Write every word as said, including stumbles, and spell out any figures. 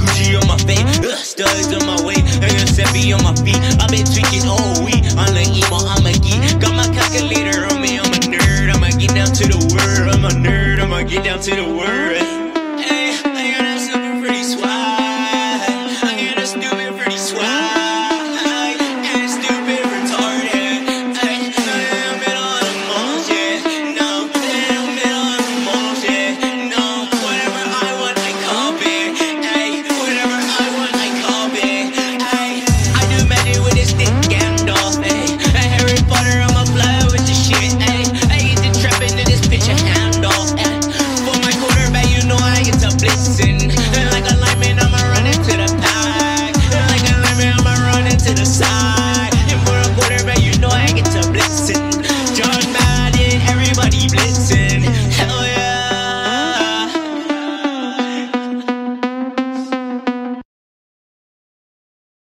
Gucci on my face, uh, studs on my way, and a Seppi on my feet. I been tweaking all week. I'm the emo, I'm a geek. Got my calculator on me, I'm a nerd. I'ma get down to the word. I'm a nerd, I'ma get down to the word.